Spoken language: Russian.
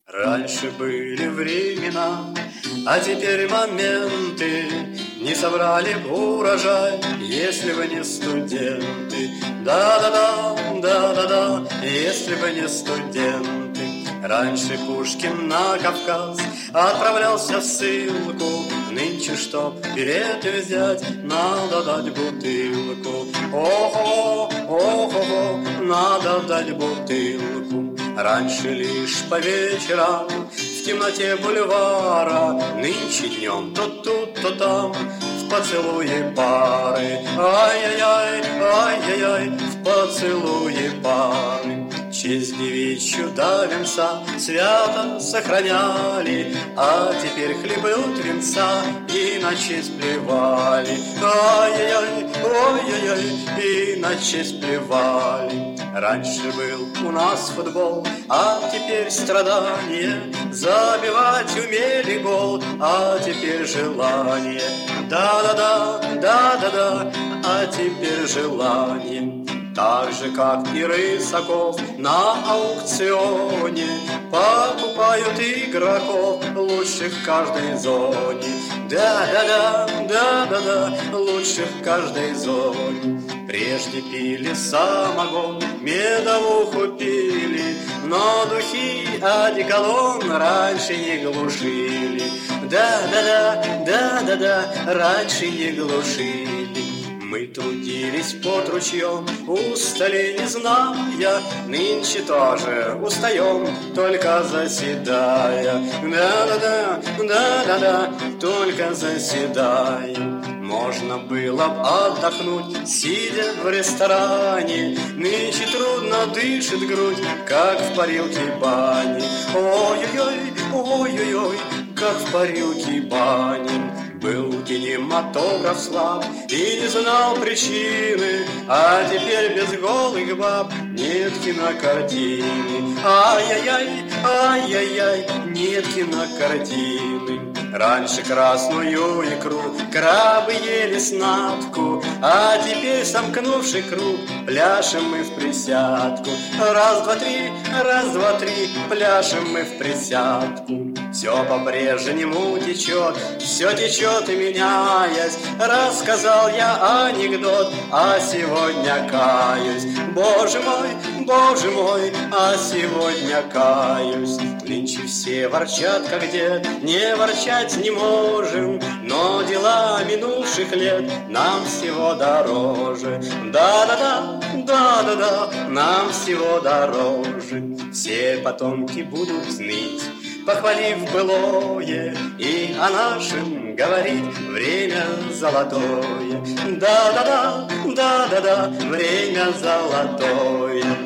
Раньше были времена, а теперь моменты. Не собрали б урожай, если бы не студенты. Да-да-да, да-да-да, если бы не студенты. Раньше Пушкин на Кавказ отправлялся в ссылку. Нынче, чтоб билеты взять, надо дать бутылку. Ого, ого, надо дать бутылку. Раньше лишь по вечерам в темноте бульвара, нынче днем то тут, то там в поцелуе пары. Ай-яй-яй, ай-яй-яй, в поцелуе пары. Честь девичью до венца свято сохраняли, а теперь хлебут венца и на честь плевали. Ай-яй-яй, ой-яй-яй, и на честь плевали. Раньше был у нас футбол, а теперь страдание. Забивать умели гол, а теперь желание. Да-да-да, да-да-да, а теперь желание. Так же, как и рысаков на аукционе покупают игроков лучших в каждой зоне. Да-да-да, да-да-да, лучших в каждой зоне. Прежде пили самогон, медовуху пили, но духи одеколон раньше не глушили. Да-да-да, да-да-да, раньше не глушили. Мы трудились под ручьем, устали не зная, нынче тоже устаем, только заседая. Да-да-да, да-да-да, только заседая. Можно было б отдохнуть, сидя в ресторане. Нынче трудно дышит грудь, как в парилке бани. Ой-ой-ой, ой-ой-ой, как в парилке бани. Был кинематограф слаб и не знал причины, а теперь без голых баб нет кинокартины. Ай-яй-яй, ай-яй-яй, нет кинокартины. Раньше красную икру крабы ели с натку, а теперь, сомкнувший круг, пляшем мы в присядку. Раз, два, три, раз, два, три, пляшем мы в присядку. Все по-прежнему течет, все течет и меняясь. Рассказал я анекдот, а сегодня каюсь. Боже мой, а сегодня каюсь. Нынче все ворчат, как дед, не ворчать не можем, но дела минувших лет нам всего дороже. Да-да-да, да-да-да, нам всего дороже. Все потомки будут знать, похвалив былое, и о нашем говорить время золотое. Да-да-да, да-да-да, время золотое.